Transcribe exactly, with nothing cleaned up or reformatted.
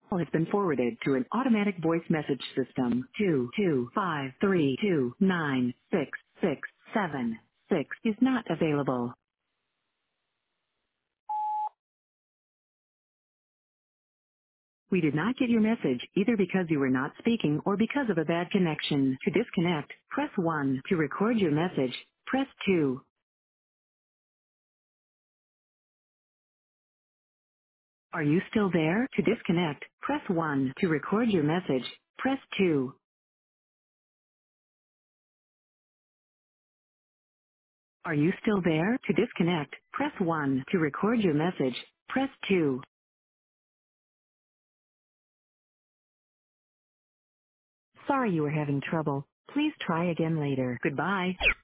call has been forwarded to an automatic voice message system. Two two five three two nine six six seven six is not available. We did not get your message either because you were not speaking or because of a bad connection. To disconnect, press one. To record your message, press two. Are you still there? To disconnect, press one. To record your message, press two. Are you still there? To disconnect, press one. To record your message, press two. Sorry you were having trouble. Please try again later. Goodbye.